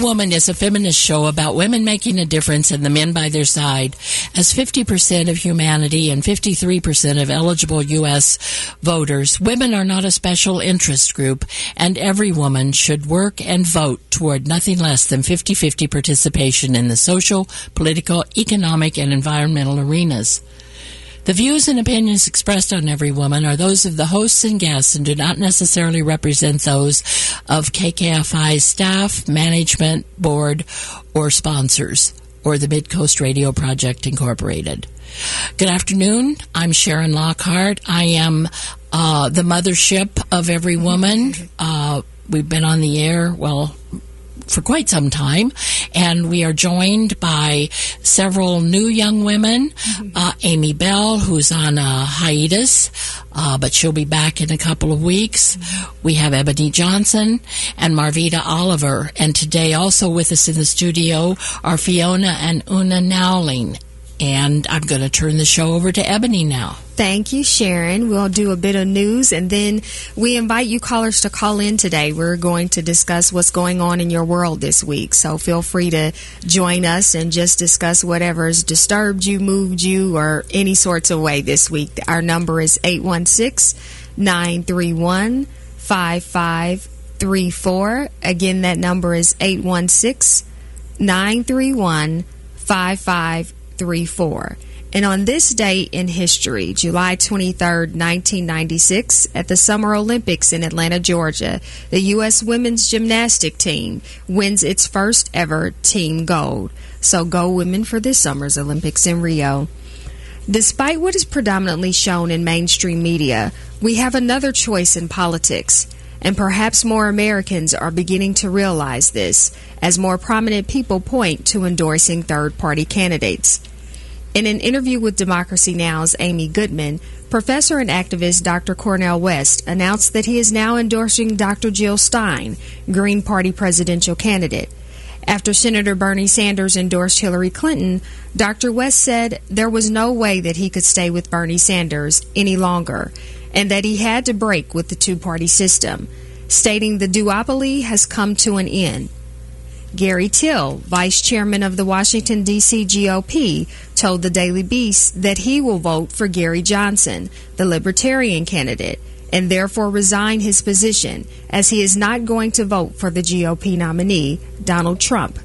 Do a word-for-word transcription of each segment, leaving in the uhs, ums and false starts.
Woman is a feminist show about women making a difference and the men by their side. As fifty percent of humanity and fifty-three percent of eligible U S voters, women are not a special interest group, and every woman should work and vote toward nothing less than fifty-fifty participation in the social, political, economic, and environmental arenas. The views and opinions expressed on Every Woman are those of the hosts and guests and do not necessarily represent those of K K F I's staff, management, board, or sponsors, or the Mid-Coast Radio Project, Incorporated. Good afternoon. I'm Sharon Lockhart. I am uh, the mothership of Every Woman. Uh, we've been on the air, well, for quite some time, and we are joined by several new young women. Mm-hmm. uh, Amy Bell, who's on a hiatus, uh, but she'll be back in a couple of weeks. Mm-hmm. We have Ebony Johnson and Marvita Oliver, and today also with us in the studio are Fiona and Una Nowling. And I'm going to turn the show over to Ebony now. Thank you, Sharon. We'll do a bit of news, and then we invite you callers to call in today. We're going to discuss what's going on in your world this week, so feel free to join us and just discuss whatever's disturbed you, moved you, or any sorts of way this week. Our number is eight one six, nine three one, five five three four. Again, that number is eight one six, nine three one, five five three four. And on this day in history, July twenty-third, nineteen ninety-six, at the Summer Olympics in Atlanta, Georgia, the U S women's gymnastic team wins its first ever team gold. So go women for this summer's Olympics in Rio. Despite what is predominantly shown in mainstream media, we have another choice in politics. And perhaps more Americans are beginning to realize this as more prominent people point to endorsing third-party candidates. In an interview with Democracy Now!'s Amy Goodman, professor and activist Doctor Cornel West announced that he is now endorsing Doctor Jill Stein, Green Party presidential candidate. After Senator Bernie Sanders endorsed Hillary Clinton, Doctor West said there was no way that he could stay with Bernie Sanders any longer, and that he had to break with the two-party system, stating the duopoly has come to an end. Gary Till, vice chairman of the Washington, D C G O P, told the Daily Beast that he will vote for Gary Johnson, the Libertarian candidate, and therefore resign his position, as he is not going to vote for the G O P nominee, Donald Trump.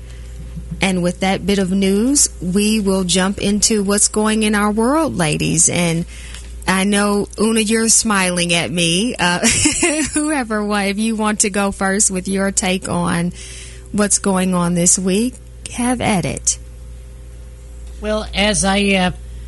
And with that bit of news, we will jump into what's going in our world, ladies. And I know, Una, you're smiling at me. Uh, whoever, if you want to go first with your take on what's going on this week, have at it. Well, as I uh,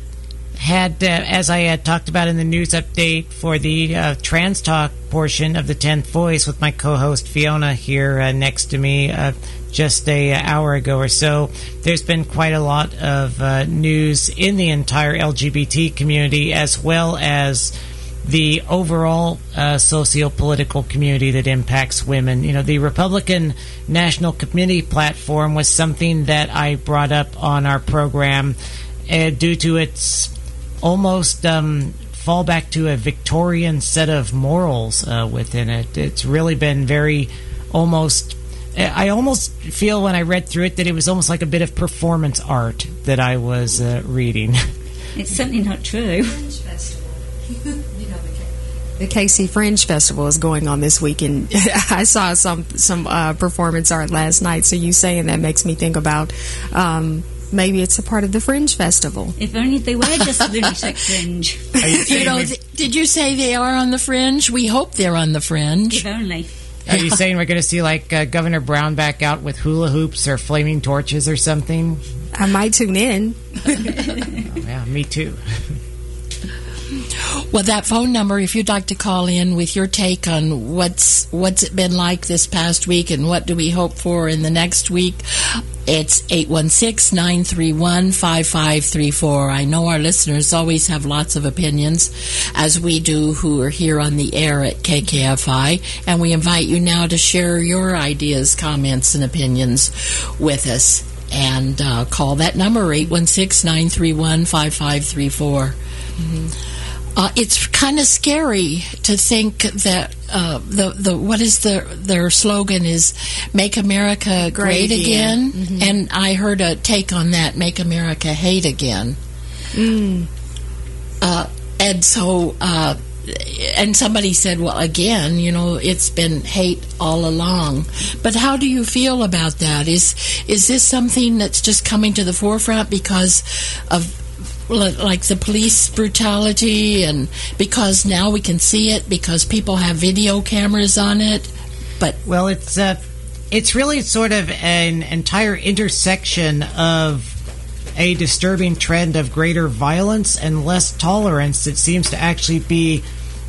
had, uh, as I had talked about in the news update for the uh, Trans Talk portion of the tenth Voice with my co-host Fiona here uh, next to me uh, just a uh, hour ago or so, there's been quite a lot of uh, news in the entire L G B T community, as well as the overall uh, socio-political community that impacts women. You know, the Republican National Committee platform was something that I brought up on our program uh, due to its almost um, fallback to a Victorian set of morals uh, within it. It's really been very almost... I almost feel when I read through it that it was almost like a bit of performance art that I was uh, reading. It's certainly not true. The K C Fringe Festival is going on this week, and I saw some some uh, performance art last night. So you saying that makes me think about um, maybe it's a part of the Fringe Festival. If only they were just lunatic Fringe. You know, th- did you say they are on the Fringe? We hope they're on the Fringe. If only. Are you saying we're going to see like uh, Governor Brown back out with hula hoops or flaming torches or something? I might tune in. Oh, yeah, me too. Well, that phone number, if you'd like to call in with your take on what's what's it been like this past week and what do we hope for in the next week, it's eight one six, nine three one, five five three four. I know our listeners always have lots of opinions, as we do who are here on the air at K K F I, and we invite you now to share your ideas, comments, and opinions with us. And uh, call that number, eight one six, nine three one, five five three four. Mm-hmm. Uh, it's kind of scary to think that uh, the the what is the their slogan is "Make America Great, great Again,", again. Mm-hmm. And I heard a take on that: "Make America Hate Again." Mm. Uh, and so, uh, and somebody said, "Well, again, you know, it's been hate all along." But how do you feel about that? Is is this something that's just coming to the forefront because of like the police brutality, and because now we can see it because people have video cameras on it? But well, it's uh, it's really sort of an entire intersection of a disturbing trend of greater violence and less tolerance that seems to actually be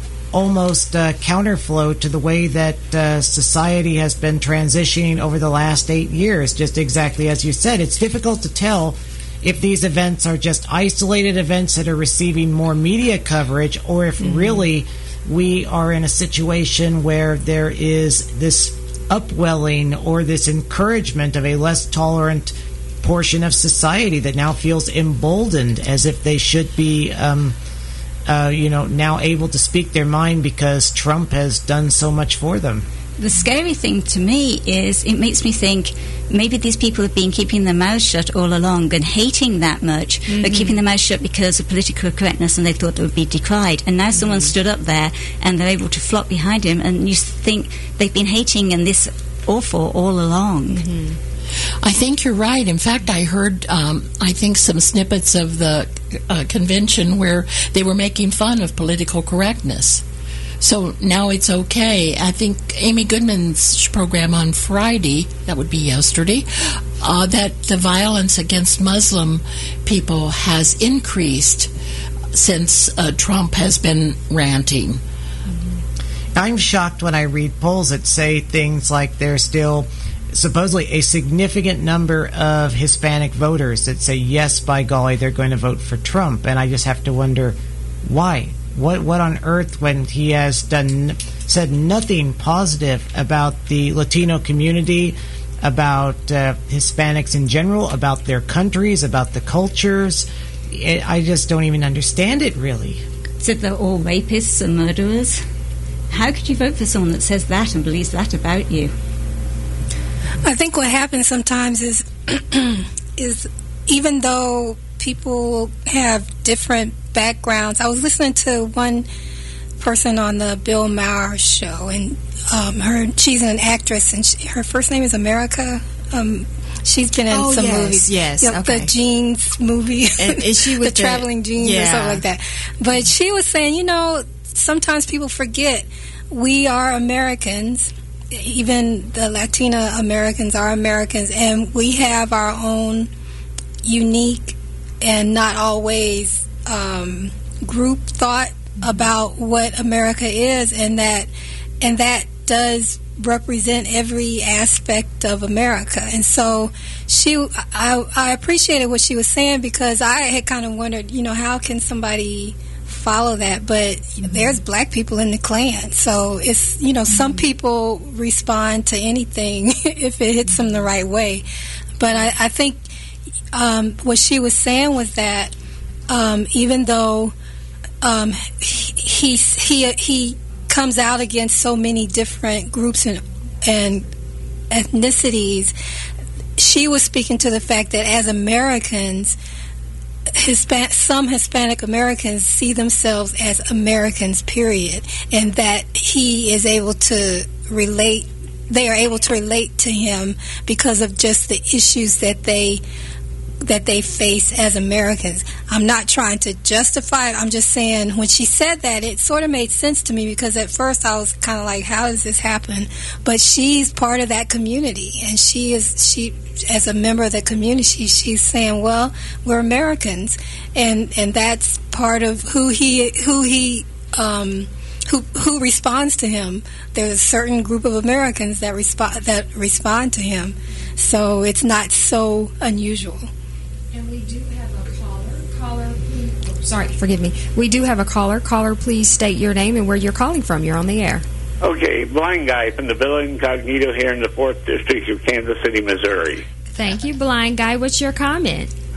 almost uh, counterflow to the way that uh, society has been transitioning over the last eight years. Just exactly as you said, it's difficult to tell if these events are just isolated events that are receiving more media coverage, or if mm-hmm. really we are in a situation where there is this upwelling or this encouragement of a less tolerant portion of society that now feels emboldened, as if they should be, um, uh, you know, now able to speak their mind because Trump has done so much for them. The scary thing to me is it makes me think maybe these people have been keeping their mouths shut all along and hating that much, mm-hmm. but keeping their mouths shut because of political correctness, and they thought they would be decried. And now mm-hmm. someone stood up there and they're able to flock behind him, and you think they've been hating and this awful all along. Mm-hmm. I think you're right. In fact, I heard, um, I think, some snippets of the uh, convention where they were making fun of political correctness. So now it's okay. I think Amy Goodman's program on Friday, that would be yesterday, uh, that the violence against Muslim people has increased since uh, Trump has been ranting. Mm-hmm. I'm shocked when I read polls that say things like there's still supposedly a significant number of Hispanic voters that say, yes, by golly, they're going to vote for Trump. And I just have to wonder, why? What what on earth, when he has done said nothing positive about the Latino community, about uh, Hispanics in general, about their countries, about the cultures? It, I just don't even understand it, really. Said they're all rapists and murderers. How could you vote for someone that says that and believes that about you? I think what happens sometimes is is even though people have different backgrounds. I was listening to one person on the Bill Maher show, and um, her she's an actress, and she, her first name is America. Um, she's been in oh, some yes, movies. Yes, you know, okay. The Jeans movie, and is she with the, the traveling jeans yeah. or something like that. But she was saying, you know, sometimes people forget we are Americans. Even the Latina Americans are Americans, and we have our own unique and not always um, group thought about what America is, and that and that does represent every aspect of America. And so she, I, I appreciated what she was saying, because I had kind of wondered, you know, how can somebody follow that? But mm-hmm. there's black people in the Klan, so it's, you know, mm-hmm. some people respond to anything if it hits them the right way. But I, I think um, what she was saying was that um, even though um, he, he he comes out against so many different groups and and ethnicities, she was speaking to the fact that as Americans, Hispan- some Hispanic Americans see themselves as Americans, period, and that he is able to relate, they are able to relate to him because of just the issues that they that they face as Americans. I'm not trying to justify it. I'm just saying, when she said that, it sort of made sense to me, because at first I was kind of like, how does this happen? But she's part of that community, and she is, she, as a member of the community, she's saying, well, we're Americans, and and that's part of who he who he um, who who responds to him. There's a certain group of Americans that respond that respond to him, so it's not so unusual. And we do have a caller. Caller, please. Oh, sorry, forgive me. We do have a caller. Caller, please state your name and where you're calling from. You're on the air. Okay, Blind Guy from the Villa Incognito here in the fourth District of Kansas City, Missouri. Thank you, Blind Guy. What's your comment?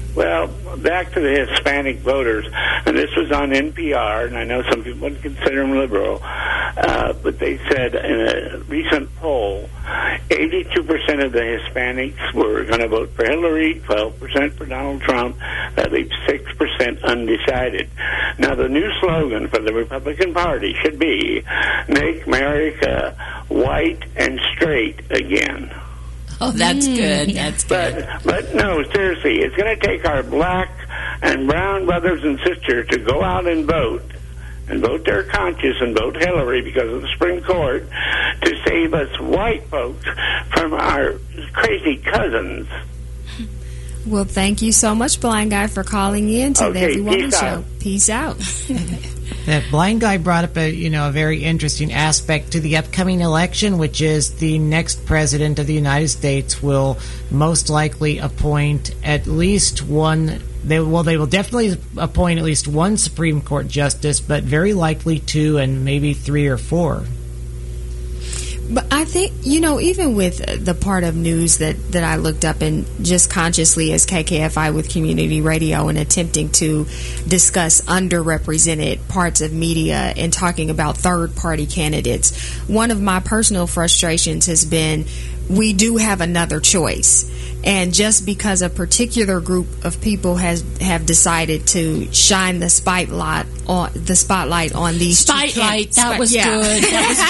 Well, back to the Hispanic voters, and this was on N P R, and I know some people would consider them liberal, uh, but they said in a recent poll, eighty-two percent of the Hispanics were going to vote for Hillary, twelve percent for Donald Trump. That leaves six percent undecided. Now, the new slogan for the Republican Party should be, "Make America white and straight again." Oh, that's Mm. good. That's good. But, but no, seriously, it's going to take our black and brown brothers and sisters to go out and vote, and vote their conscience and vote Hillary because of the Supreme Court, to save us white folks from our crazy cousins. Well, thank you so much, Blind Guy, for calling in to Okay, the Every Woman peace Show. out. Peace out. That Blind Guy brought up a you know a very interesting aspect to the upcoming election, which is the next president of the United States will most likely appoint at least one. They well, they will definitely appoint at least one Supreme Court justice, but very likely two and maybe three or four. But I think, you know, even with the part of news that, that I looked up and just consciously as K K F I with community radio and attempting to discuss underrepresented parts of media and talking about third-party candidates, one of my personal frustrations has been we do have another choice. And just because a particular group of people has have decided to shine the spotlight on the spotlight on these Spotlight, two can- that was yeah. good.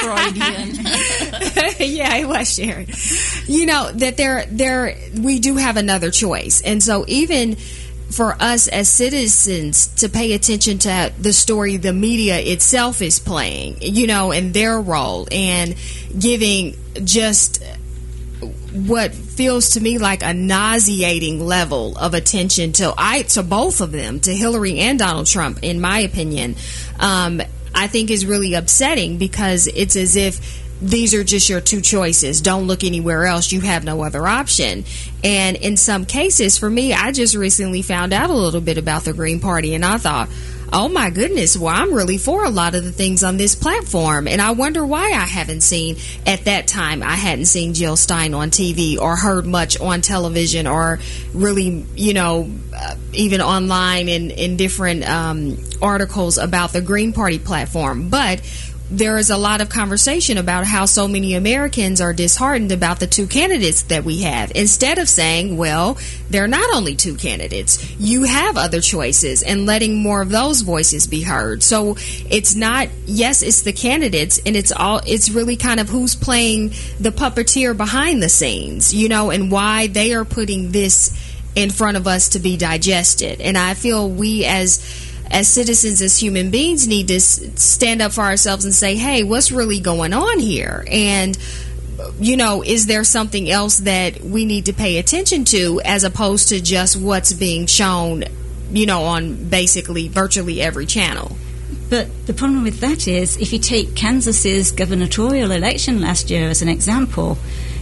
That was Freudian. Yeah, it was, Sharon. You know that there, there, we do have another choice, and so even for us as citizens to pay attention to the story the media itself is playing, you know, and their role, and giving just what feels to me like a nauseating level of attention to I to both of them, to Hillary and Donald Trump, in my opinion, um, I think is really upsetting, because it's as if these are just your two choices. Don't look anywhere else. You have no other option. And in some cases, for me, I just recently found out a little bit about the Green Party, and I thought, oh my goodness, well, I'm really for a lot of the things on this platform. And I wonder why I haven't seen, at that time, I hadn't seen Jill Stein on T V or heard much on television or really, you know, uh, even online in, in different um, articles about the Green Party platform. But there is a lot of conversation about how so many Americans are disheartened about the two candidates that we have. Instead of saying, well, they're not only two candidates, you have other choices, and letting more of those voices be heard. So it's not, yes, it's the candidates, and it's all, it's really kind of who's playing the puppeteer behind the scenes, you know, and why they are putting this in front of us to be digested. And I feel we as as citizens, as human beings, need to stand up for ourselves and say, hey, what's really going on here? And, you know, is there something else that we need to pay attention to, as opposed to just what's being shown, you know, on basically virtually every channel? But the problem with that is, if you take Kansas's gubernatorial election last year as an example,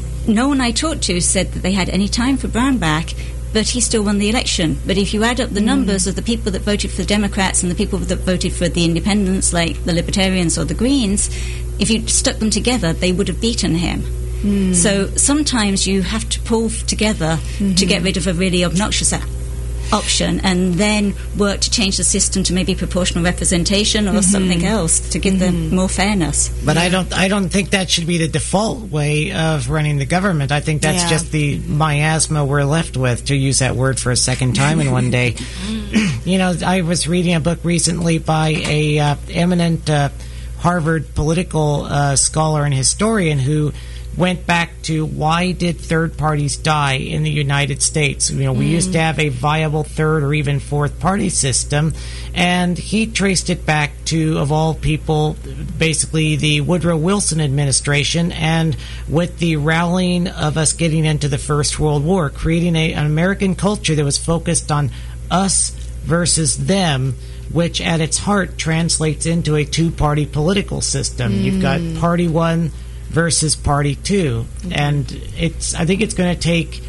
no one I talked to said that they had any time for Brownback, but he still won the election. But if you add up the numbers of the people that voted for the Democrats and the people that voted for the independents, like the Libertarians or the Greens, if you stuck them together, they would have beaten him. Mm. So sometimes you have to pull together mm-hmm. to get rid of a really obnoxious option, and then work to change the system to maybe proportional representation or mm-hmm. something else to give mm-hmm. them more fairness. But yeah. I don't I don't think that should be the default way of running the government. I think that's yeah. just the miasma we're left with, to use that word for a second time in one day. You know, I was reading a book recently by a uh, eminent uh, Harvard political uh, scholar and historian who went back to why did third parties die in the United States. You know, we mm. used to have a viable third or even fourth party system, and he traced it back to, of all people, basically the Woodrow Wilson administration, and with the rallying of us getting into the First World War, creating a, an American culture that was focused on us versus them, which at its heart translates into a two-party political system. Mm. You've got party one versus party two, mm-hmm. and it's I think it's going to take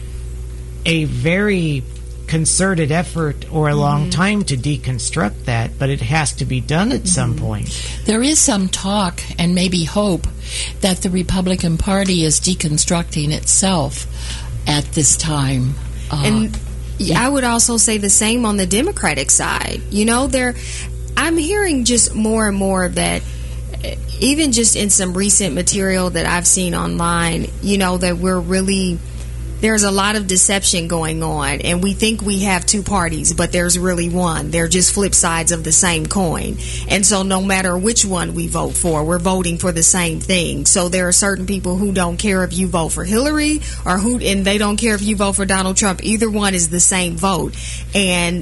a very concerted effort or a mm-hmm. long time to deconstruct that, but it has to be done at mm-hmm. some point. There is some talk and maybe hope that the Republican Party is deconstructing itself at this time. Uh, and I would also say the same on the Democratic side. You know, there, I'm hearing just more and more that even just in some recent material that I've seen online, you know, that we're really, there's a lot of deception going on, and we think we have two parties, but there's really one. They're just flip sides of the same coin. And so no matter which one we vote for, we're voting for the same thing. So there are certain people who don't care if you vote for Hillary or who, and they don't care if you vote for Donald Trump. Either one is the same vote. And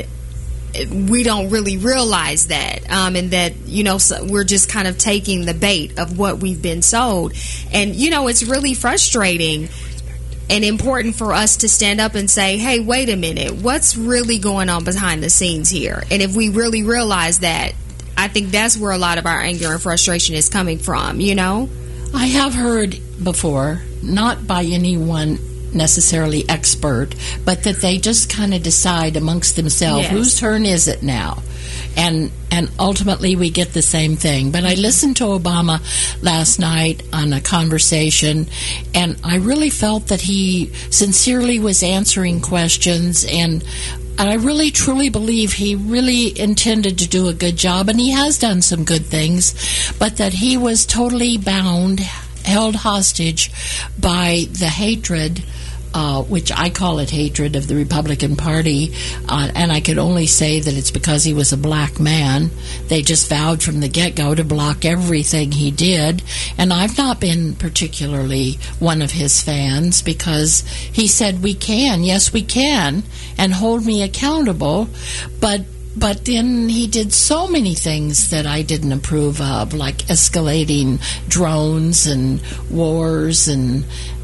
we don't really realize that, um, and that, you know, so we're just kind of taking the bait of what we've been sold. And, you know, it's really frustrating and important for us to stand up and say, hey, wait a minute, what's really going on behind the scenes here? And if we really realize that, I think that's where a lot of our anger and frustration is coming from, you know? I have heard before, not by anyone necessarily expert, but that they just kind of decide amongst themselves, yes, whose turn is it now? And and ultimately we get the same thing. But I listened to Obama last night on a conversation, and I really felt that he sincerely was answering questions, and I really truly believe he really intended to do a good job, and he has done some good things, but that he was totally bound, held hostage by the hatred, uh, which I call it hatred, of the Republican Party, uh, and I could only say that it's because he was a black man. They just vowed from the get-go to block everything he did, and I've not been particularly one of his fans, because he said we can, yes we can, and hold me accountable, but But then he did so many things that I didn't approve of, like escalating drones and wars and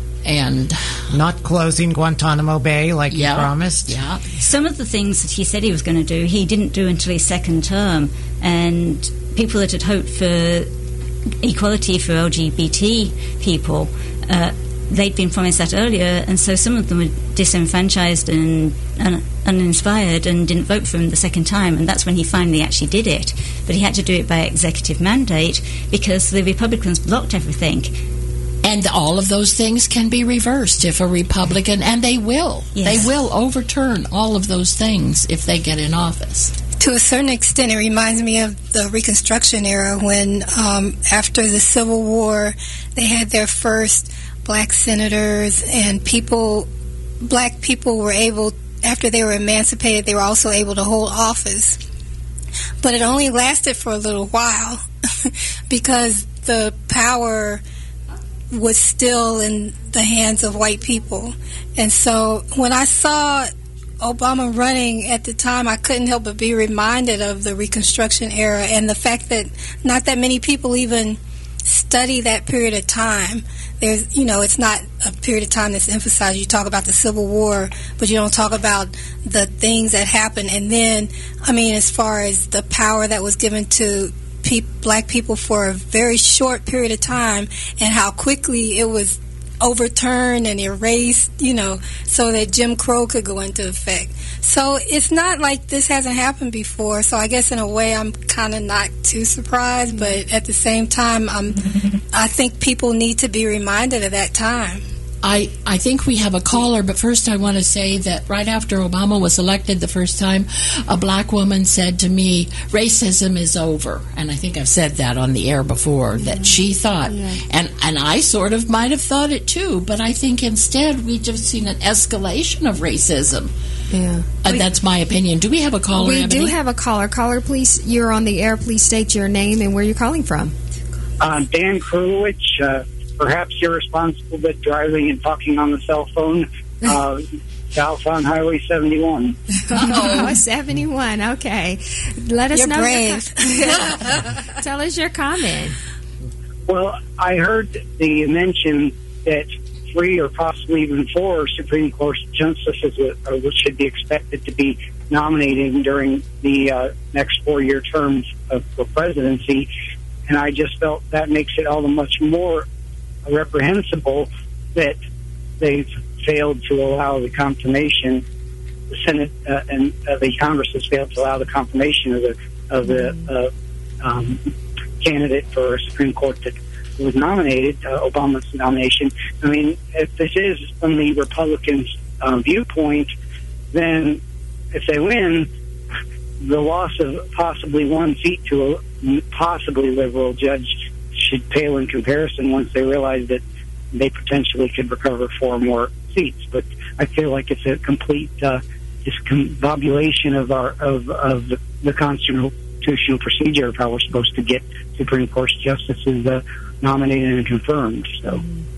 and not closing Guantanamo Bay like yeah, he promised. Yeah. Some of the things that he said he was going to do, he didn't do until his second term. And people that had hoped for equality for L G B T people, uh, they'd been promised that earlier, and so some of them were disenfranchised and, and uninspired and didn't vote for him the second time, and that's when he finally actually did it. But he had to do it by executive mandate because the Republicans blocked everything. And all of those things can be reversed if a Republican, and they will, yes. they will overturn all of those things if they get in office. To a certain extent, it reminds me of the Reconstruction era when, um, after the Civil War, they had their first black senators, and people, black people were able, after they were emancipated, they were also able to hold office. But it only lasted for a little while because the power was still in the hands of white people. And so when I saw Obama running at the time, I couldn't help but be reminded of the Reconstruction era and the fact that not that many people even study that period of time. There's, you know, it's not a period of time that's emphasized. You talk about the Civil War, but you don't talk about the things that happened. And then, I mean, as far as the power that was given to pe- black people for a very short period of time, and how quickly it was overturned and erased, you know, so that Jim Crow could go into effect. So it's not like this hasn't happened before. So I guess in a way I'm kind of not too surprised, but at the same time, I'm, I think people need to be reminded of that time. I, I think we have a caller, but first I want to say that right after Obama was elected the first time, a black woman said to me, racism is over. And I think I've said that on the air before, yeah. that she thought. Yeah. And, and I sort of might have thought it too, but I think instead we've just seen an escalation of racism. Yeah. Uh, that's my opinion. Do we have a caller, We Ebony? do have a caller. Caller, please, you're on the air. Please state your name and where you're calling from. Uh, Dan Krulwich, uh perhaps you're responsible for driving and talking on the cell phone uh, south on Highway seventy-one. Oh, seventy-one. Okay. Let us you're know. Brave. Your com- Tell us your comment. Well, I heard the mention that three or possibly even four Supreme Court justices uh, should be expected to be nominated during the uh, next four-year terms of the presidency, and I just felt that makes it all the much more reprehensible that they've failed to allow the confirmation. The Senate uh, and uh, the Congress has failed to allow the confirmation of the of the uh, um, candidate for Supreme Court that was nominated, uh, Obama's nomination. I mean, if this is from the Republicans' uh, viewpoint, then if they win, the loss of possibly one seat to a possibly liberal judge should pale in comparison once they realize that they potentially could recover four more seats. But I feel like it's a complete uh, discombobulation of our of of the, the constitutional procedure of how we're supposed to get Supreme Court justices uh, nominated and confirmed. So,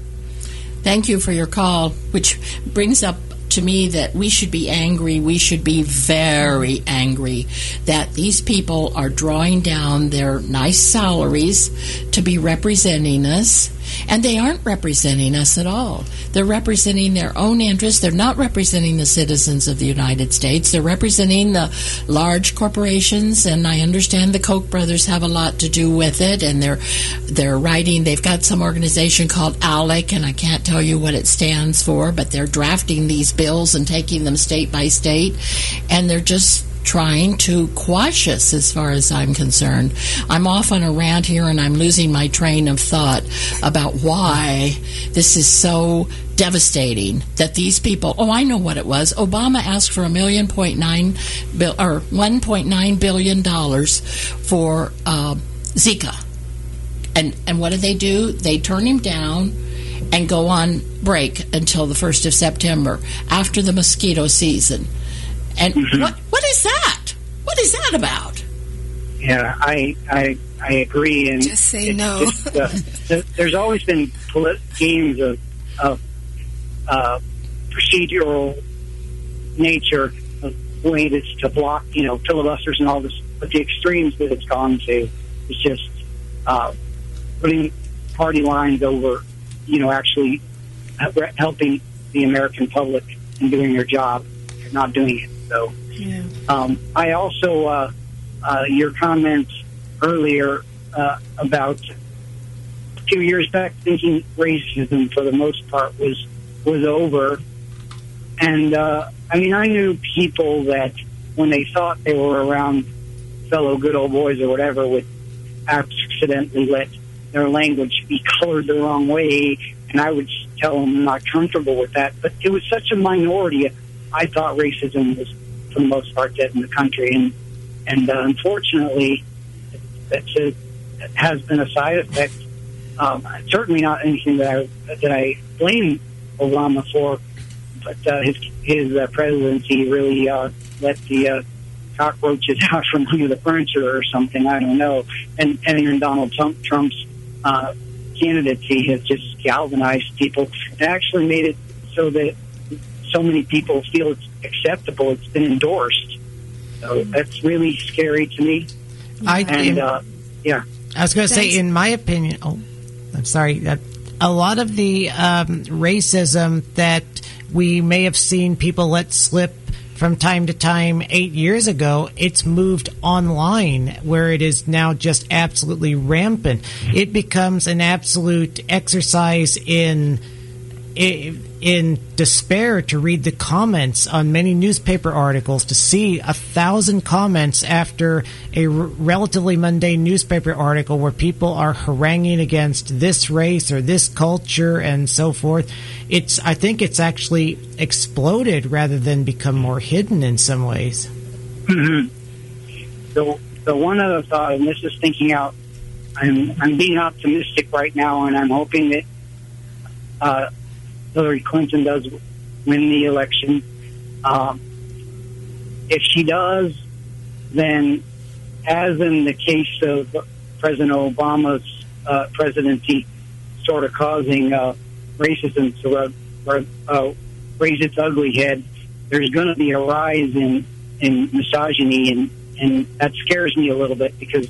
thank you for your call, which brings up to me that we should be angry. We should be very angry that these people are drawing down their nice salaries to be representing us, and they aren't representing us at all. They're representing their own interests. They're not representing the citizens of the United States. They're representing the large corporations, and I understand the Koch brothers have a lot to do with it, and they're they're writing, they've got some organization called ALEC, and I can't tell you what it stands for, but they're drafting these bills and taking them state by state, and they're just trying to quash us as far as I'm concerned. I'm off on a rant here, and I'm losing my train of thought about why this is so devastating that these people, oh, I know what it was. Obama asked for a million point nine bill or one point nine billion dollars for uh, Zika. And and what did they do? They turn him down and go on break until the first of September, after the mosquito season. And mm-hmm. what what is that? What is that about? Yeah, I I I agree. And just say no. Just, uh, there's always been polit- games of of uh, procedural nature of ways to block, you know, filibusters and all this. But the extremes that it's gone to is just uh, putting party lines over, you know, actually helping the American public and doing their job and not doing it. So, yeah. um, I also, uh, uh, your comments earlier uh, about a few years back thinking racism for the most part was was over. And, uh, I mean, I knew people that when they thought they were around fellow good old boys or whatever would accidentally let their language be colored the wrong way, and I would tell them I'm not comfortable with that. But it was such a minority. I thought racism was, for the most part, dead in the country, and and uh, unfortunately, that's a, it has been a side effect. Um, certainly not anything that I that I blame Obama for, but uh, his his uh, presidency really uh, let the uh, cockroaches out from under the furniture or something. I don't know. And and even Donald Trump, Trump's uh, candidacy has just galvanized people. It actually made it so that so many people feel it's acceptable. It's been endorsed. So that's really scary to me. I and uh, yeah, I was going to say, in my opinion, oh, I'm sorry, that a lot of the um, racism that we may have seen people let slip from time to time eight years ago, it's moved online where it is now just absolutely rampant. It becomes an absolute exercise in in despair to read the comments on many newspaper articles, to see a thousand comments after a r- relatively mundane newspaper article where people are haranguing against this race or this culture and so forth. It's, I think it's actually exploded rather than become more hidden in some ways. Mm-hmm. So, so one other thought, and this is thinking out, I'm, I'm being optimistic right now, and I'm hoping that uh, Hillary Clinton does win the election. Um, if she does, then, as in the case of President Obama's uh, presidency, sort of causing uh, racism to uh, uh, raise its ugly head, there's going to be a rise in, in misogyny, and, and that scares me a little bit because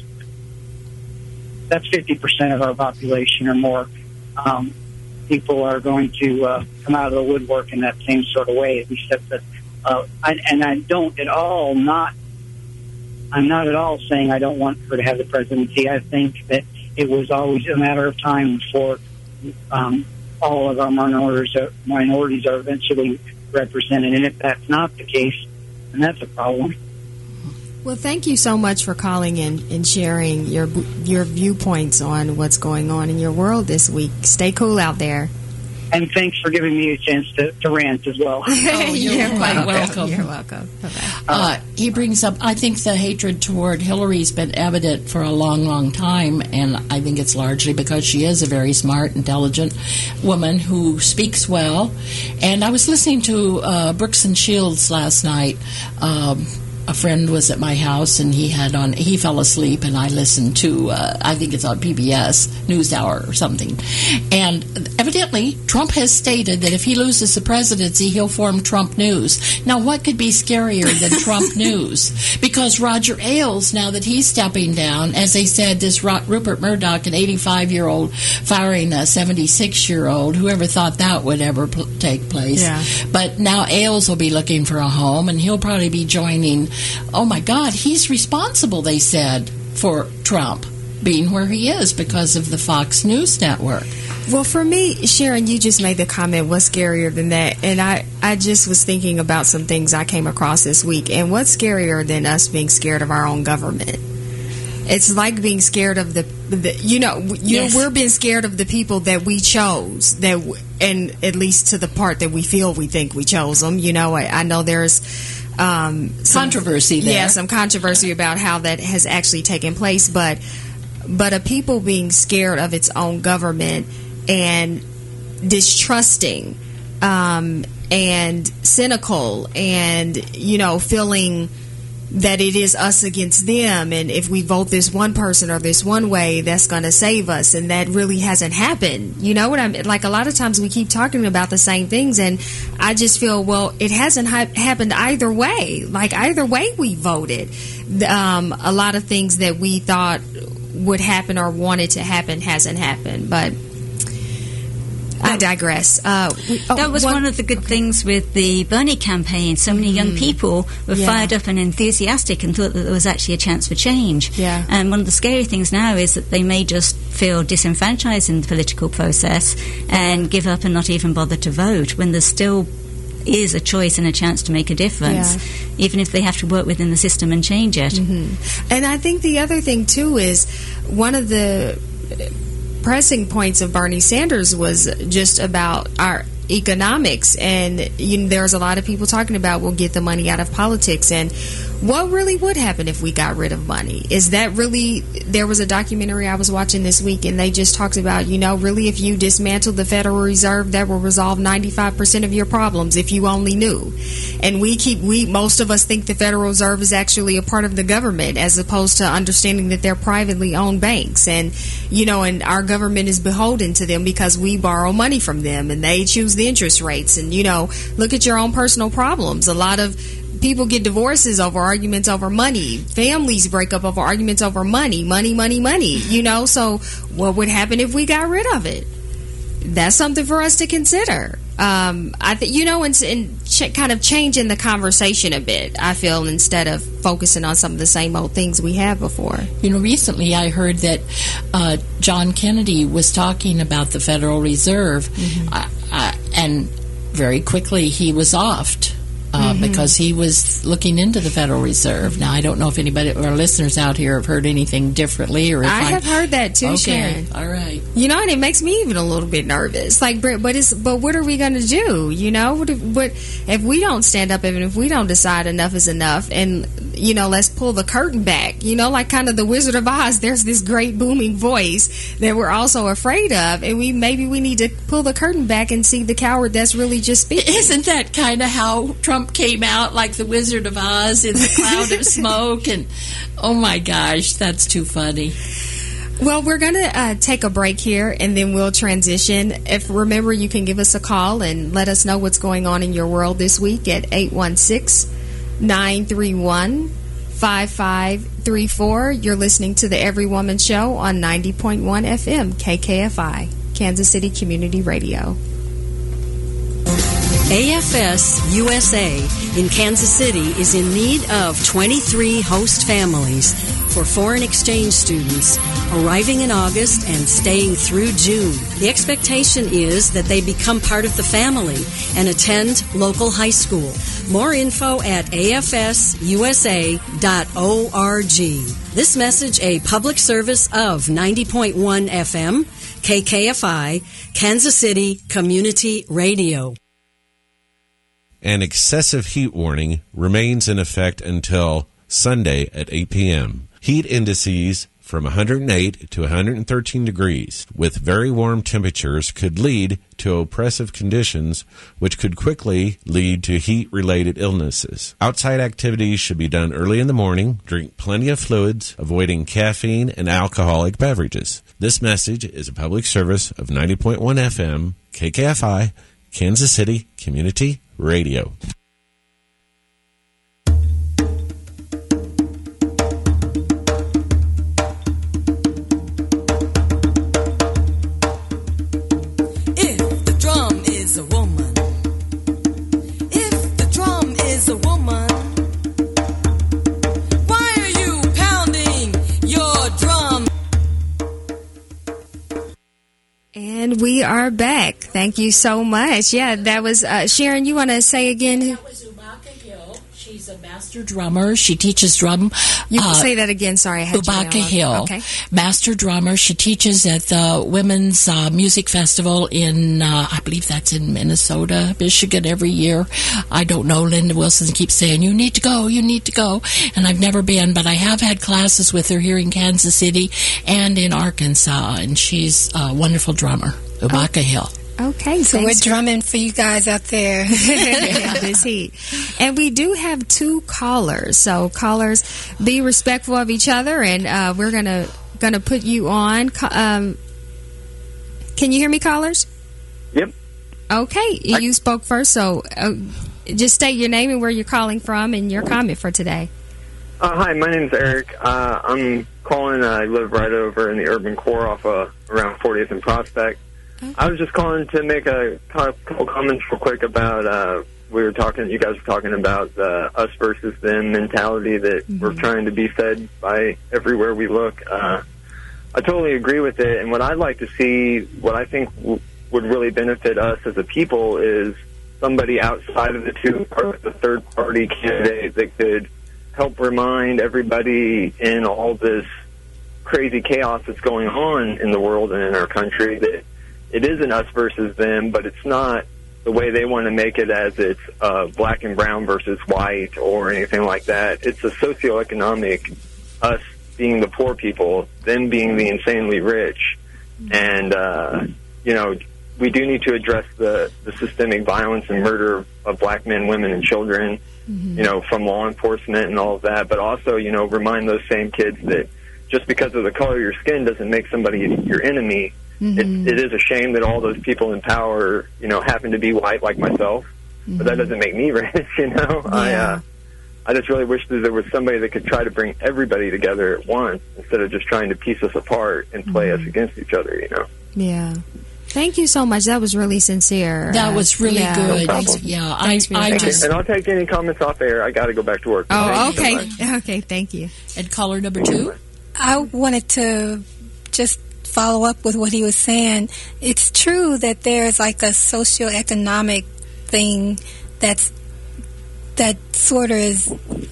that's fifty percent of our population or more. Um, people are going to uh, come out of the woodwork in that same sort of way. At least that's a, uh, I, and I don't at all not. I'm not at all saying I don't want her to have the presidency. I think that it was always a matter of time before um, all of our minorities are, minorities are eventually represented. And if that's not the case, then that's a problem. Well, thank you so much for calling in and sharing your your viewpoints on what's going on in your world this week. Stay cool out there. And thanks for giving me a chance to, to rant as well. Oh, you're, You're quite welcome. welcome. You're welcome. Bye-bye. Uh, he brings up, I think the hatred toward Hillary's been evident for a long, long time, and I think it's largely because she is a very smart, intelligent woman who speaks well. And I was listening to uh, Brooks and Shields last night. Um, a friend was at my house, and he had on, he fell asleep, and I listened to, uh, I think it's on P B S NewsHour or something. And evidently, Trump has stated that if he loses the presidency, he'll form Trump News. Now, what could be scarier than Trump News? Because Roger Ailes, now that he's stepping down, as they said, this Rupert Murdoch, an eighty-five-year-old, firing a seventy-six-year-old, whoever thought that would ever pl- take place. Yeah. But now Ailes will be looking for a home, and he'll probably be joining. Oh my God, he's responsible, they said, for Trump being where he is because of the Fox News network. Well, for me, Sharon, you just made the comment, what's scarier than that? And I, I just was thinking about some things I came across this week. And what's scarier than us being scared of our own government? It's like being scared of the, the you know, you Yes. know, we're being scared of the people that we chose, that, w- and at least to the part that we feel we think we chose them. You know, I, I know there's um, some, Controversy there. Yeah, some controversy about how that has actually taken place, but but a people being scared of its own government and distrusting um, and cynical and, you know, feeling that it is us against them, and if we vote this one person or this one way, that's going to save us, and that really hasn't happened. You know what I mean? Like, a lot of times we keep talking about the same things, and I just feel, well, it hasn't ha- happened either way. Like, either way we voted. Um, a lot of things that we thought would happen or wanted to happen hasn't happened, but I digress. Uh, we, oh, that was one, one of the good okay. things with the Bernie campaign. So many young people were Yeah. fired up and enthusiastic and thought that there was actually a chance for change. Yeah. And one of the scary things now is that they may just feel disenfranchised in the political process and give up and not even bother to vote when there still is a choice and a chance to make a difference, Yeah. even if they have to work within the system and change it. Mm-hmm. And I think the other thing, too, is one of the pressing points of Bernie Sanders was just about our economics, and you know, there's a lot of people talking about we'll get the money out of politics, and what really would happen if we got rid of money? Is that really, there was a documentary I was watching this week, and they just talked about, you know, really if you dismantle the Federal Reserve, that will resolve ninety-five percent of your problems if you only knew. And we keep, we, most of us think the Federal Reserve is actually a part of the government, as opposed to understanding that they're privately owned banks, and, you know, and our government is beholden to them because we borrow money from them, and they choose the interest rates. And, you know, look at your own personal problems. A lot of people get divorces over arguments over money. Families break up over arguments over money, money, money, money. You know, so what would happen if we got rid of it? That's something for us to consider. Um, I think, you know, and, and ch- kind of changing the conversation a bit, I feel, instead of focusing on some of the same old things we had before. You know, recently I heard that uh, John Kennedy was talking about the Federal Reserve, mm-hmm. uh, uh, and very quickly he was offed. Uh, mm-hmm. Because he was looking into the Federal Reserve. Now, I don't know if anybody or listeners out here have heard anything differently, or if I I'm, have heard that too, okay, Sharon. all right. You know, and it makes me even a little bit nervous. Like, but it's but what are we going to do? You know, what if, what if we don't stand up, and if we don't decide enough is enough, and you know, let's pull the curtain back. You know, like kind of the Wizard of Oz. There's this great booming voice that we're also afraid of, and we maybe we need to pull the curtain back and see the coward that's really just speaking. Isn't that kind of how Trump came out, like the Wizard of Oz in the cloud of smoke? And oh my gosh, that's too funny. Well, we're going to uh, take a break here, and then we'll transition. If remember, you can give us a call and let us know what's going on in your world this week at eight one six, nine three one, five five three four. You're listening to the Every Woman Show on ninety point one F M K K F I, Kansas City Community Radio. A F S U S A in Kansas City is in need of twenty-three host families for foreign exchange students arriving in August and staying through June. The expectation is that they become part of the family and attend local high school. More info at A F S U S A dot org. This message a public service of ninety point one F M, K K F I, Kansas City Community Radio. An excessive heat warning remains in effect until Sunday at eight p.m. Heat indices from one hundred eight to one hundred thirteen degrees with very warm temperatures could lead to oppressive conditions, which could quickly lead to heat-related illnesses. Outside activities should be done early in the morning. Drink plenty of fluids, avoiding caffeine and alcoholic beverages. This message is a public service of ninety point one F M, K K F I, Kansas City Community Radio. And we are back. Thank you so much. Yeah, that was uh, Sharon. You want to say again? That was Ubaka Hill. She's a master drummer. She teaches drum. You can uh, say that again. Sorry, I had Ubaka you Hill. Okay. Master drummer. She teaches at the Women's uh, Music Festival in, uh, I believe that's in Minnesota, Michigan every year. I don't know. Linda Wilson keeps saying, you need to go, you need to go. And I've never been, but I have had classes with her here in Kansas City and in Arkansas. And she's a wonderful drummer. Ubaka oh. Hill. Okay, so we're drumming for you guys out there. This heat. And we do have two callers. So callers, be respectful of each other, and uh, we're gonna gonna put you on. Um, can you hear me, callers? Yep. Okay, I- you spoke first, so uh, just state your name and where you're calling from, and your comment for today. Uh, hi, my name's Eric. Uh, I'm calling. Uh, I live right over in the urban core, off uh, around fortieth and Prospect. Okay. I was just calling to make a couple comments real quick about, uh, we were talking, you guys were talking about the us versus them mentality that mm-hmm. we're trying to be fed by everywhere we look. Uh, I totally agree with it, and what I'd like to see, what I think w- would really benefit us as a people is somebody outside of the two, or the third-party candidate that could help remind everybody in all this crazy chaos that's going on in the world and in our country that it isn't us versus them, but it's not the way they want to make it as it's uh, black and brown versus white or anything like that. It's a socioeconomic, us being the poor people, them being the insanely rich. And, uh, you know, we do need to address the, the systemic violence and murder of black men, women, and children, mm-hmm. you know, from law enforcement and all of that, but also, you know, remind those same kids that just because of the color of your skin doesn't make somebody your enemy. Mm-hmm. It, it is a shame that all those people in power, you know, happen to be white like myself, mm-hmm. but that doesn't make me rich, you know. Yeah. I uh, I just really wish that there was somebody that could try to bring everybody together at once instead of just trying to piece us apart and play mm-hmm. us against each other, you know. Yeah. Thank you so much. That was really sincere. That was really yeah. good. No yeah, I, I just... And I'll take any comments off air. I got to go back to work. Oh, okay. So okay, thank you. And caller number two? I wanted to just follow up with what he was saying. It's true that there's like a socioeconomic thing that's that sort of is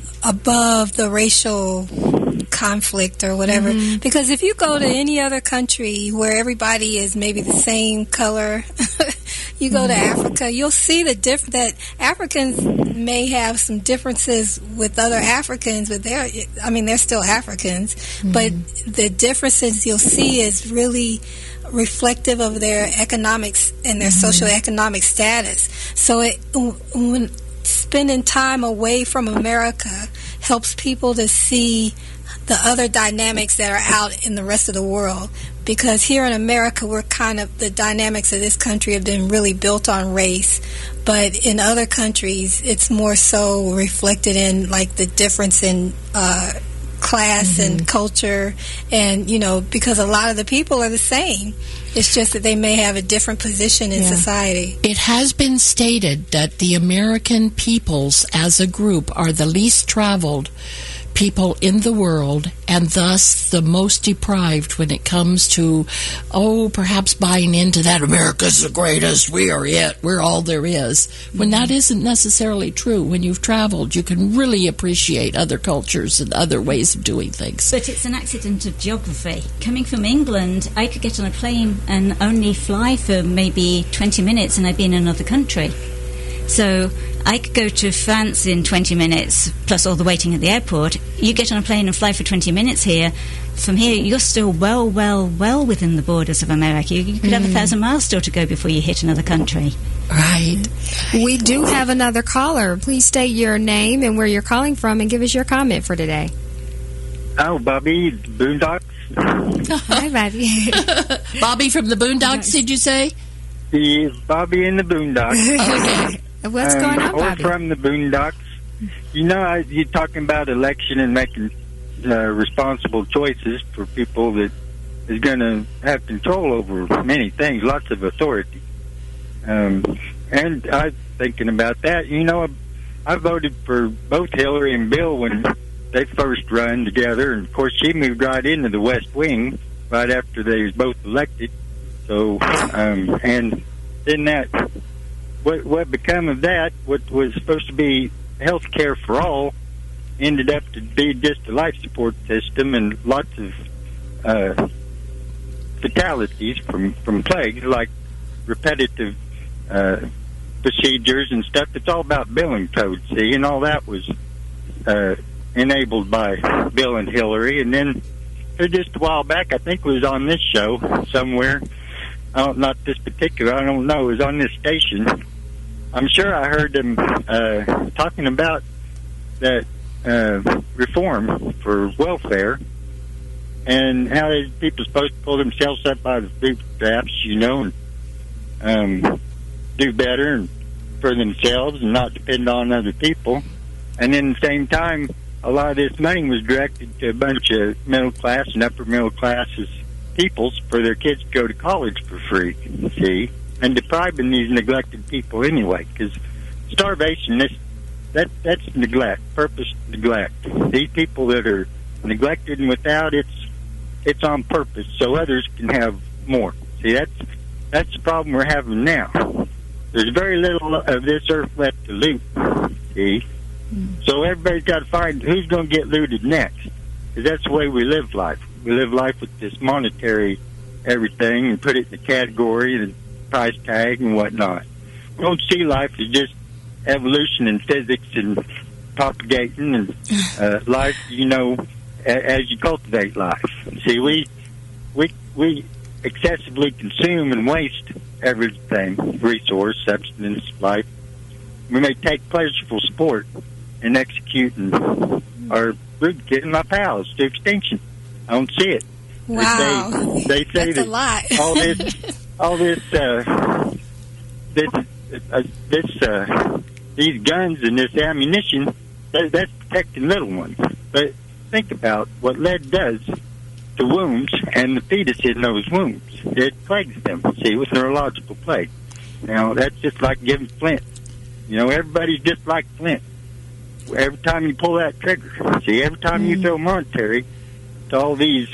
above the racial conflict or whatever. Mm-hmm. Because if you go to any other country where everybody is maybe the same color, you go to Africa, you'll see the diff- that Africans may have some differences with other Africans, but they're, I mean, they're still Africans. Mm-hmm. But the differences you'll see is really reflective of their economics and their mm-hmm. socioeconomic status. So it, when spending time away from America helps people to see the other dynamics that are out in the rest of the world. Because here in America, we're kind of, the dynamics of this country have been really built on race. But in other countries, it's more so reflected in, like, the difference in uh, class mm-hmm. and culture. And, you know, because a lot of the people are the same. It's just that they may have a different position in yeah. society. It has been stated that the American peoples as a group are the least traveled people in the world, and thus the most deprived when it comes to, oh, perhaps buying into that America's the greatest, we are it, we're all there is. When that isn't necessarily true. When you've traveled, you can really appreciate other cultures and other ways of doing things. But it's an accident of geography. Coming from England, I could get on a plane and only fly for maybe twenty minutes and I'd be in another country. So I could go to France in twenty minutes, plus all the waiting at the airport. You get on a plane and fly for twenty minutes here. From here, you're still well, well, well within the borders of America. You could mm. have a thousand miles still to go before you hit another country. Right. We do have another caller. Please state your name and where you're calling from and give us your comment for today. Oh, Bobby, Boondocks. Hi, Bobby. Bobby from the Boondocks, did you say? He is Bobby in the Boondocks. Okay. What's um, going on, or Bobby? from the Boondocks. You know, I, you're talking about election and making uh, responsible choices for people that is going to have control over many things, lots of authority. Um, and I'm thinking about that. You know, I voted for both Hillary and Bill when they first run together, and of course she moved right into the West Wing right after they was both elected. So, um, and then that, what what become of that? What was supposed to be health care for all ended up to be just a life support system and lots of uh, fatalities from from plagues, like repetitive uh, procedures and stuff. It's all about billing codes, see, and all that was uh, enabled by Bill and Hillary. And then just a while back, I think it was on this show somewhere. I don't, not this particular, I don't know, it was on this station. I'm sure I heard them uh, talking about that uh, reform for welfare and how they, people are supposed to pull themselves up by the bootstraps, you know, and um, do better and for themselves and not depend on other people. And then at the same time, a lot of this money was directed to a bunch of middle class and upper middle classes peoples for their kids to go to college for free, see, and depriving these neglected people anyway, because starvation, this, that that's neglect, purpose neglect. These people that are neglected and without, it's it's on purpose, so others can have more. See, that's that's the problem we're having now. There's very little of this earth left to loot, see, so everybody's got to find who's going to get looted next, because that's the way we live life. We live life with this monetary everything and put it in a category and a price tag and whatnot. We don't see life as just evolution and physics and propagating and uh, life, you know, a- as you cultivate life. See, we we we excessively consume and waste everything, resource, substance, life. We may take pleasurable sport in executing our good kid and my pals to extinction. I don't see it. Wow, they, they say that's that a lot. all this, all this, uh, this, uh, this, uh, these guns and this ammunition, that, that's protecting little ones. But think about what lead does to wounds and the fetus in those wounds. It plagues them. See, with neurological plague. Now that's just like giving Flint. You know, everybody's just like Flint. Every time you pull that trigger, see, every time mm. you throw monetary to all these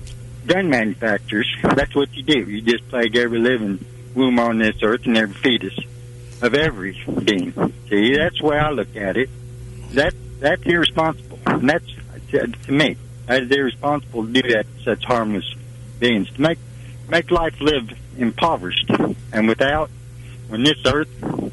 gun manufacturers, that's what you do. You just plague every living womb on this earth and every fetus of every being. See, that's the way I look at it. That that's irresponsible, and that's to me, that is irresponsible to do that to such harmless beings. To make make life live impoverished and without, when this earth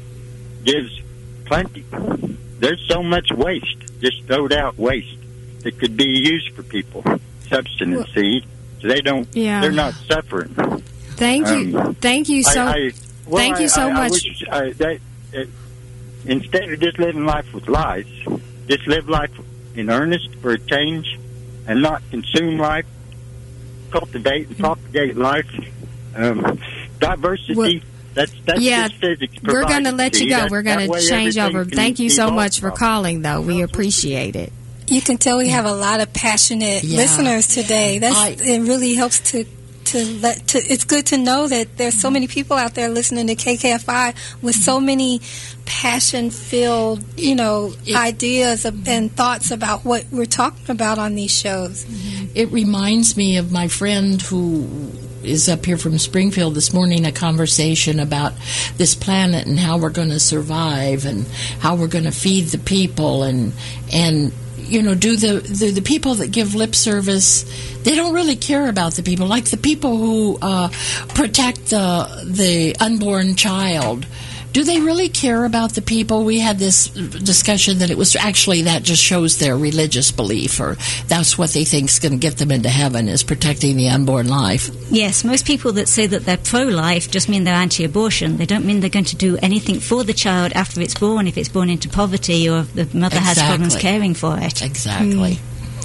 gives plenty. There's so much waste, just throwed out waste that could be used for people, substance, well, see, so they don't, yeah. they're not suffering. Thank you, um, thank you so, I, I, well, thank you so I, I, much. I wish, I, that, uh, instead of just living life with lies, just live life in earnest for a change, and not consume life, cultivate and propagate life, um, diversity. Well, That's, that's yeah, just physics. We're going to let you go. That, we're going to change over. Thank you so much for calling, though. We appreciate it. You can tell we have a lot of passionate yeah. listeners today. That's I, it. Really helps to to let to it's good to know that there's so many people out there listening to K K F I with so many passion filled, you know, it, ideas of, and thoughts about what we're talking about on these shows. It reminds me of my friend who is up here from Springfield this morning, a conversation about this planet and how we're going to survive and how we're going to feed the people, and and you know, do the, the the people that give lip service, they don't really care about the people, like the people who uh, protect the the unborn child. Do they really care about the people? We had this discussion that it was actually that just shows their religious belief, or that's what they think is going to get them into heaven, is protecting the unborn life. Yes, most people that say that they're pro-life just mean they're anti-abortion. They don't mean they're going to do anything for the child after it's born, if it's born into poverty or if the mother Exactly. has problems caring for it. Exactly.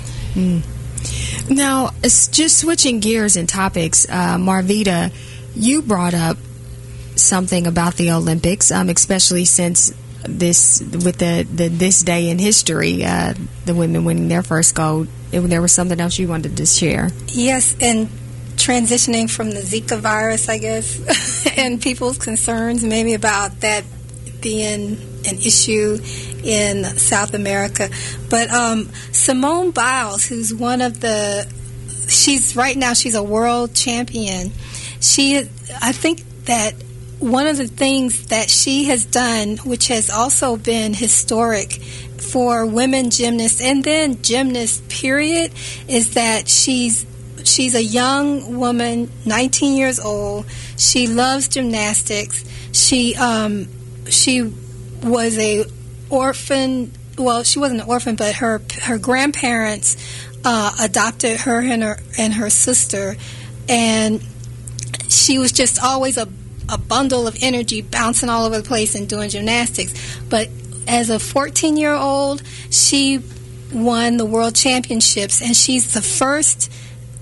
Mm. Mm. Now, it's just switching gears and topics, uh, Marvita, you brought up something about the Olympics, um, especially since this with the, the this day in history, uh, the women winning their first gold. It, there was something else you wanted to share. Yes, and transitioning from the Zika virus, I guess, and people's concerns maybe about that being an issue in South America. But um, Simone Biles, who's one of the, she's right now she's a world champion. She, I think that one of the things that she has done, which has also been historic for women gymnasts and then gymnasts, period, is that she's she's a young woman, nineteen years old. She loves gymnastics. She um, she was a orphan. Well, she wasn't an orphan, but her her grandparents uh, adopted her and her and her sister, and she was just always a a bundle of energy bouncing all over the place and doing gymnastics. But as a fourteen-year-old, she won the world championships, and she's the first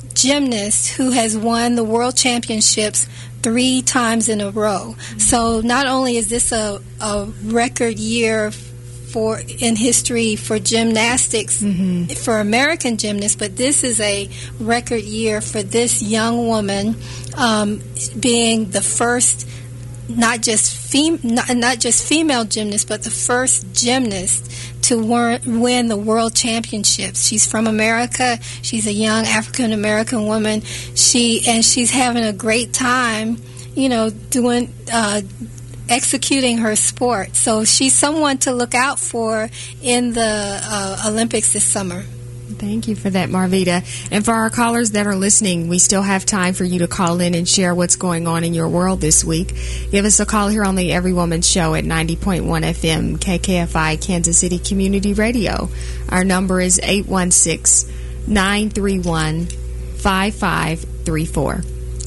gymnast who has won the world championships three times in a row. Mm-hmm. So not only is this a, a record year for in history for gymnastics, mm-hmm. for American gymnasts, but this is a record year for this young woman um, being the first, not just fem- not, not just female gymnast, but the first gymnast to wor- win the world championships. She's from America. She's a young African American woman. She and she's having a great time, you know, doing. Uh, executing her sport. So she's someone to look out for in the uh, Olympics this summer. Thank you for that, Marvita. And for our callers that are listening, we still have time for you to call in and share what's going on in your world this week. Give us a call here on the Every Woman Show at ninety point one F M, K K F I, Kansas City Community Radio. Our number is eight one six, nine three one, five five three four.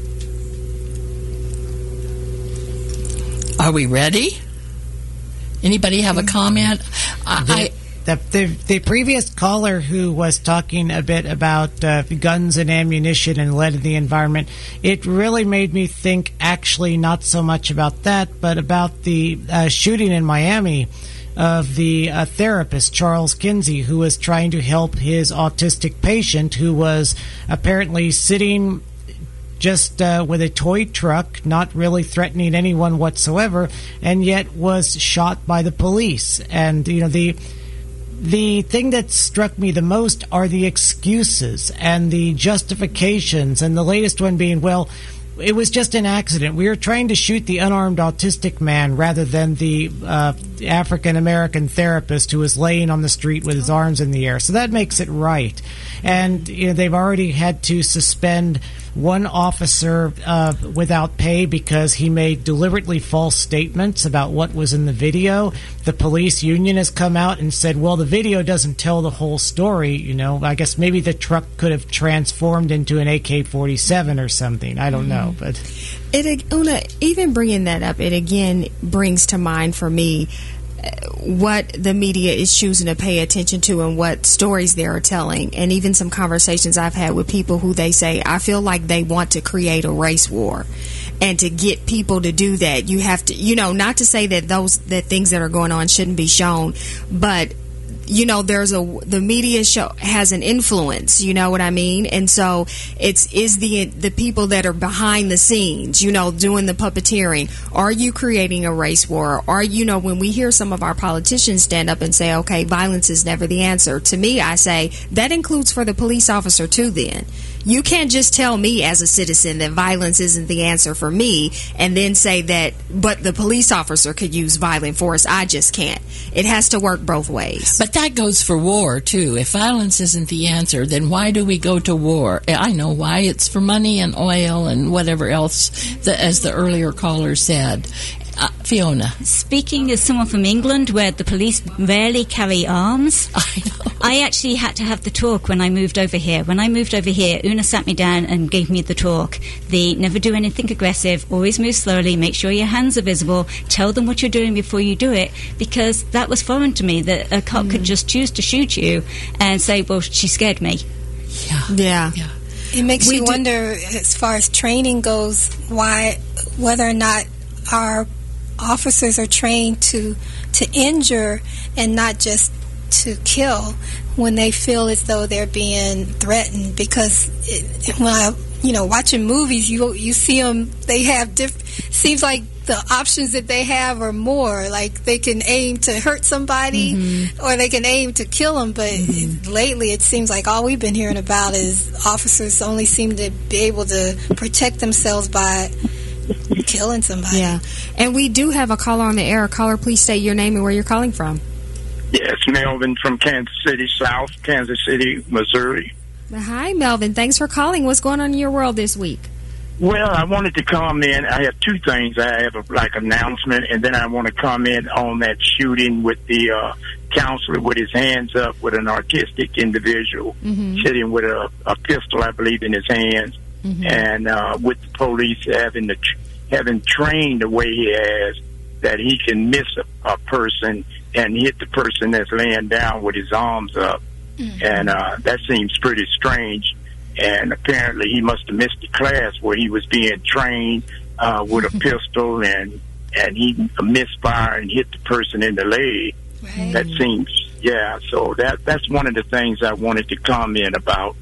Are we ready? Anybody have a comment? I, the, the, the previous caller who was talking a bit about uh, guns and ammunition and lead in the environment, it really made me think actually not so much about that, but about the uh, shooting in Miami of the uh, therapist, Charles Kinsey, who was trying to help his autistic patient who was apparently sitting just uh, with a toy truck, not really threatening anyone whatsoever, and yet was shot by the police. And, you know, the the thing that struck me the most are the excuses and the justifications, and the latest one being, well, it was just an accident. We were trying to shoot the unarmed autistic man rather than the uh, African-American therapist who was laying on the street with his arms in the air. So that makes it right. And you know, they've already had to suspend one officer uh, without pay because he made deliberately false statements about what was in the video. The police union has come out and said, well, the video doesn't tell the whole story. You know, I guess maybe the truck could have transformed into an A K forty-seven or something. I don't know. But it, Una, even bringing that up, it again brings to mind for me what the media is choosing to pay attention to and what stories they are telling, and even some conversations I've had with people who they say, I feel like they want to create a race war. And to get people to do that, you have to, you know, not to say that those that things that are going on shouldn't be shown, but you know, there's a the media show has an influence. You know what I mean? And so it's is the the people that are behind the scenes, you know, doing the puppeteering. Are you creating a race war? Are you know when we hear some of our politicians stand up and say, okay, violence is never the answer. To me, I say that includes for the police officer too. Then you can't just tell me as a citizen that violence isn't the answer for me and then say that, but the police officer could use violent force. I just can't. It has to work both ways. But that goes for war, too. If violence isn't the answer, then why do we go to war? I know why. It's for money and oil and whatever else, the, as the earlier caller said. Uh, Fiona. Speaking as someone from England where the police rarely carry arms, I know. I actually had to have the talk when I moved over here. When I moved over here, Una sat me down and gave me the talk. The never do anything aggressive, always move slowly, make sure your hands are visible, tell them what you're doing before you do it, because that was foreign to me, that a cop mm. could just choose to shoot you and say, well, she scared me. Yeah. Yeah. yeah. It makes We you do- wonder, as far as training goes, why, whether or not our officers are trained to to injure and not just to kill when they feel as though they're being threatened. Because it, it, when I, you know, watching movies, you you see them. They have different. Seems like the options that they have are more. Like they can aim to hurt somebody, mm-hmm. or they can aim to kill them. But mm-hmm. it, lately, it seems like all we've been hearing about is officers only seem to be able to protect themselves by killing somebody. Yeah. And we do have a caller on the air. Caller, please state your name and where you're calling from. Yes, Melvin from Kansas City, South Kansas City, Missouri. Hi, Melvin. Thanks for calling. What's going on in your world this week? Well, I wanted to comment. I have two things. I have a like announcement, and then I want to comment on that shooting with the uh, counselor with his hands up with an autistic individual mm-hmm. sitting with a, a pistol, I believe, in his hands. Mm-hmm. And uh, with the police having the tr- having trained the way he has, that he can miss a, a person and hit the person that's laying down with his arms up, mm-hmm. and uh, that seems pretty strange. And apparently, he must have missed the class where he was being trained uh, with a pistol, and and he misfire and hit the person in the leg. Right. That seems, yeah. So that that's one of the things I wanted to comment about.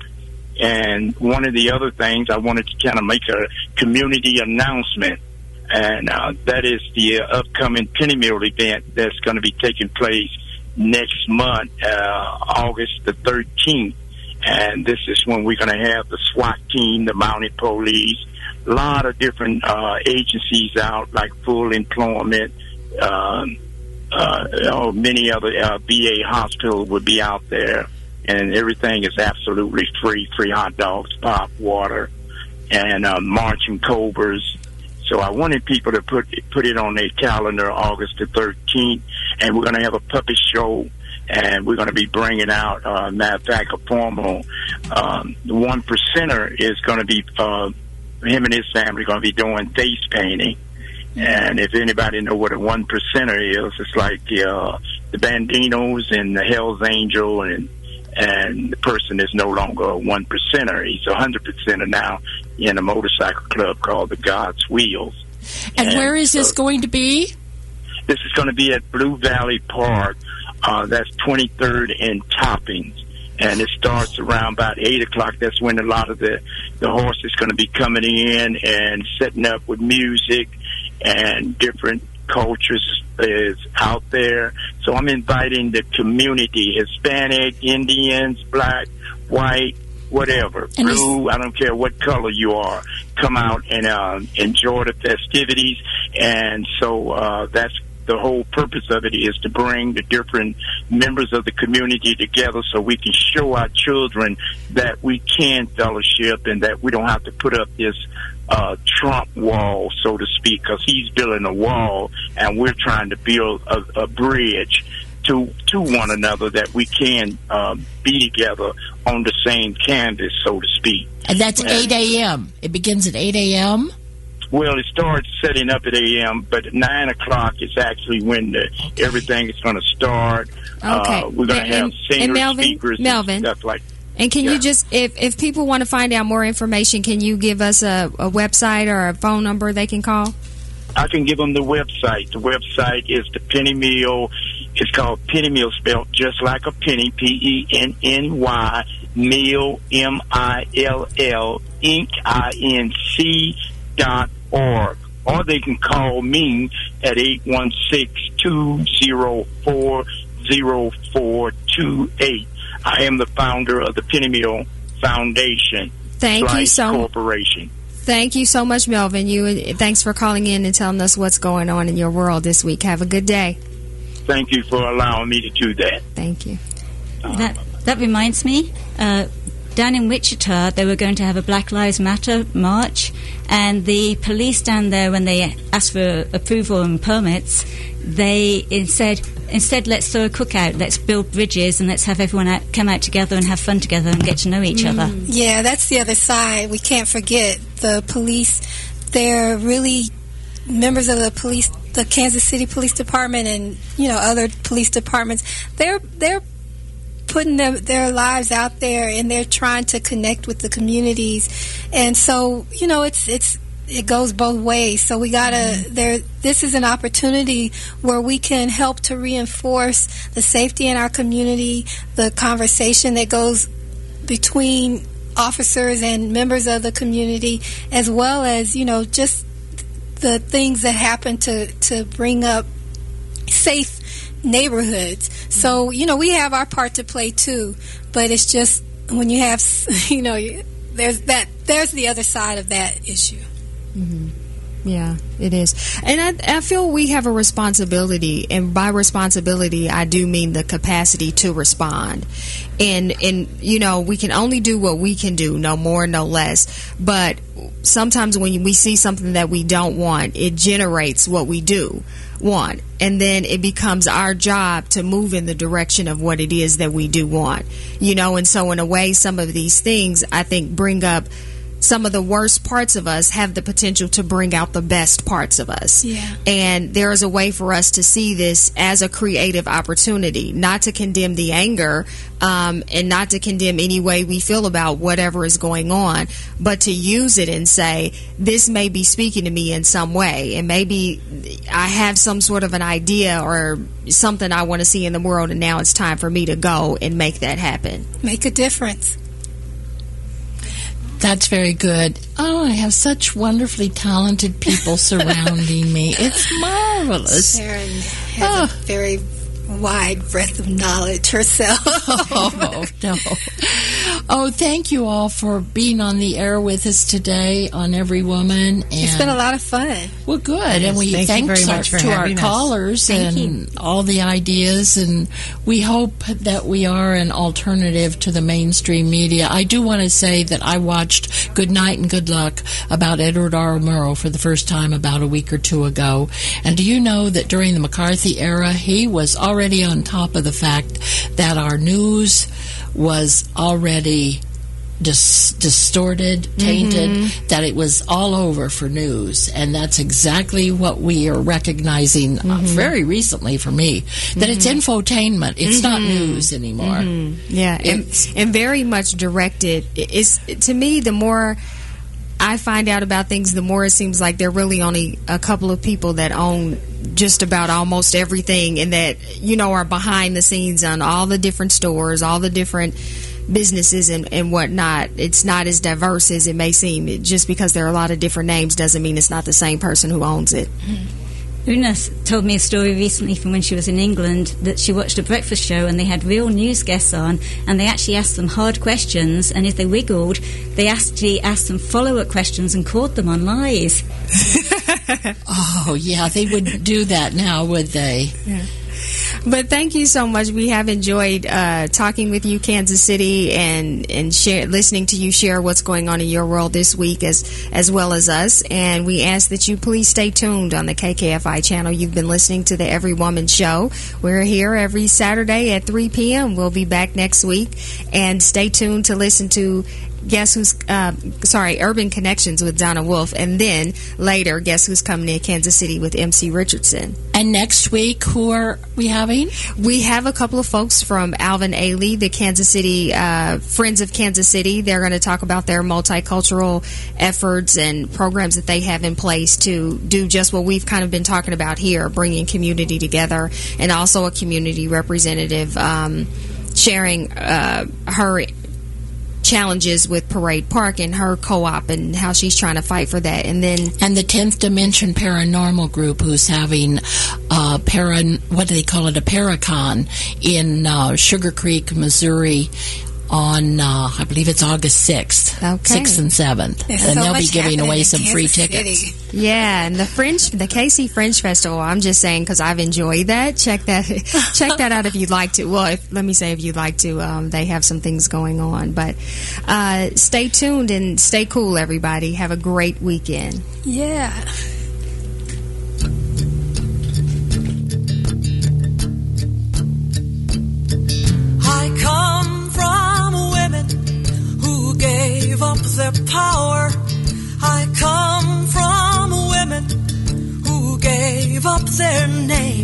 And one of the other things, I wanted to kind of make a community announcement, and uh, that is the uh, upcoming Penny Meal event that's going to be taking place next month, uh, August the thirteenth. And this is when we're going to have the SWAT team, the mounted police, a lot of different uh, agencies out, like Full Employment, um, uh, oh, many other uh, V A hospital would be out there. And everything is absolutely free, free hot dogs, pop, water, and uh, marching cobras. So I wanted people to put put it on their calendar, August the thirteenth, and we're going to have a puppet show, and we're going to be bringing out, uh, matter of fact, a formal, um, the one percenter is going to be, uh, him and his family are going to be doing face painting. And if anybody know what a one percenter is, it's like uh, the Bandinos and the Hell's Angel, and and the person is no longer a one percenter. He's a hundred percenter now in a motorcycle club called the God's Wheels. And, and where is so this going to be? This is going to be at Blue Valley Park. Uh, that's twenty-third and Toppings. And it starts around about eight o'clock. That's when a lot of the, the horses going to be coming in and setting up with music, and different cultures is out there. So I'm inviting the community, Hispanic, Indians, black, white, whatever, and blue, I don't care what color you are, come out and uh, enjoy the festivities. And so uh, that's the whole purpose of it, is to bring the different members of the community together so we can show our children that we can fellowship and that we don't have to put up this uh, Trump wall, so to speak, because he's building a wall and we're trying to build a, a bridge to to one another, that we can uh, be together on the same canvas, so to speak. And that's and, eight a.m. It begins at eight a.m.? Well, it starts setting up at eight a.m., but at nine o'clock is actually when the, okay. everything is going to start. Okay. Uh, we're going to have singers, and Melvin, speakers, Melvin, and stuff like that. And can yeah. you just, if, if people want to find out more information, can you give us a, a website or a phone number they can call? I can give them the website. The website is the Penny Meal It's called Penny Mill, spelled just like a penny, P E N N Y, Mill, M I L L, Inc, I N C, dot org. Or they can call me at eight one six, two zero four, zero four two eight. I am the founder of the Penny Mill Foundation. Thank you so Corporation. Thank you so much, Melvin. You thanks for calling in and telling us what's going on in your world this week. Have a good day. Thank you for allowing me to do that. Thank you. That that reminds me, uh, down in Wichita, they were going to have a Black Lives Matter march, and the police down there, when they asked for approval and permits, they instead instead let's throw a cookout, let's build bridges, and let's have everyone out, come out together and have fun together and get to know each mm. other. Yeah, that's the other side. We can't forget the police. They're really members of the police, the Kansas City Police Department, and you know other police departments. They're they're putting them, their lives out there, and they're trying to connect with the communities. And so, you know, it's it's it goes both ways. So we gotta mm-hmm. there. This is an opportunity where we can help to reinforce the safety in our community, the conversation that goes between officers and members of the community, as well as, you know, just the things that happen to to bring up safe neighborhoods. So, you know, we have our part to play too, but it's just when you have, you know, there's that, there's the other side of that issue. Mm-hmm. Yeah, it is. And I, I feel we have a responsibility, and by responsibility, I do mean the capacity to respond. And, and you know, we can only do what we can do, no more, no less. But sometimes when we see something that we don't want, it generates what we do want. And then it becomes our job to move in the direction of what it is that we do want. You know, and so in a way, some of these things, I think, bring up some of the worst parts of us have the potential to bring out the best parts of us. Yeah. And there is a way for us to see this as a creative opportunity, not to condemn the anger, um, and not to condemn any way we feel about whatever is going on, but to use it and say, this may be speaking to me in some way, and maybe I have some sort of an idea or something I want to see in the world, and now it's time for me to go and make that happen. Make a difference. That's very good. Oh, I have such wonderfully talented people surrounding me. It's marvelous. Sharon has oh. a very wide breadth of knowledge herself. Oh, no. Oh, thank you all for being on the air with us today on Every Woman. And it's been a lot of fun. Well, good. Yes, and we thank thanks you very our, much for to our us. callers thank and you. all the ideas. And we hope that we are an alternative to the mainstream media. I do want to say that I watched Good Night and Good Luck about Edward R. Murrow for the first time about a week or two ago. And do you know that during the McCarthy era, he was already on top of the fact that our news was already dis- distorted, tainted, mm-hmm. that it was all over for news. And that's exactly what we are recognizing mm-hmm. uh, very recently for me, that mm-hmm. it's infotainment. It's mm-hmm. not news anymore. Mm-hmm. Yeah, and, and very much directed. It's, to me, the more I find out about things, the more it seems like there are really only a couple of people that own just about almost everything, and that, you know, are behind the scenes on all the different stores, all the different businesses and, and whatnot. It's not as diverse as it may seem. It, just because there are a lot of different names doesn't mean it's not the same person who owns it. Una told me a story recently from when she was in England that she watched a breakfast show and they had real news guests on, and they actually asked them hard questions, and if they wiggled, they actually asked them follow-up questions and caught them on lies. Oh, yeah, they wouldn't do that now, would they? Yeah. But thank you so much. We have enjoyed uh, talking with you, Kansas City, and and share, listening to you share what's going on in your world this week, as as well as us. And we ask that you please stay tuned on the K K F I channel. You've been listening to the Every Woman Show. We're here every Saturday at three p.m. We'll be back next week. And stay tuned to listen to Guess Who's, uh, sorry, Urban Connections with Donna Wolf. And then later, Guess Who's Coming to Kansas City with M C Richardson. And next week, who are we having? We have a couple of folks from Alvin Ailey, the Kansas City, uh, Friends of Kansas City. They're going to talk about their multicultural efforts and programs that they have in place to do just what we've kind of been talking about here, bringing community together, and also a community representative um, sharing uh, her challenges with Parade Park and her co-op and how she's trying to fight for that. And then and the tenth Dimension Paranormal Group, who's having uh para what do they call it a Paracon in uh, Sugar Creek, Missouri on uh, I believe it's August sixth, okay. sixth and seventh. There's and so they'll be much giving away happening in some free Kansas tickets. City. yeah, and the Fringe, the K C Fringe Festival. I'm just saying because I've enjoyed that. Check that, check that out if you'd like to. Well, if, let me say if you'd like to. Um, they have some things going on, but uh, stay tuned and stay cool, everybody. Have a great weekend. Yeah. I come from women who gave up their power. I come from women who gave up their name.